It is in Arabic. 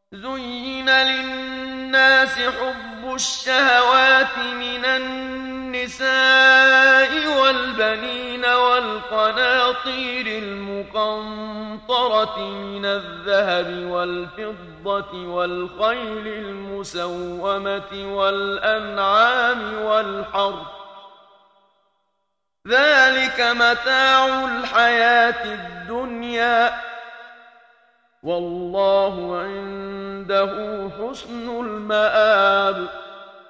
زين للناس حب الشهوات من النساء والبنين والقناطير المقنطرة من الذهب والفضة والخيل المسومة والأنعام والحرث، ذلك متاع الحياة الدنيا، والله عنده حسن المآب.